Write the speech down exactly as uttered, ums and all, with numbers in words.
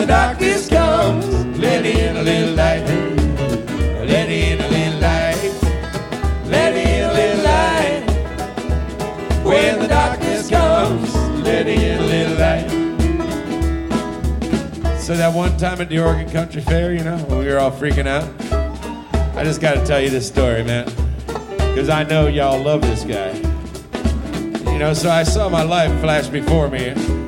the darkness comes, let in a little light. Let in a little light. Let in a little light. When the darkness comes, let in a little light. So that one time at the Oregon Country Fair, you know, when we were all freaking out, I just got to tell you this story, man, because I know y'all love this guy. You know, so I saw my life flash before me.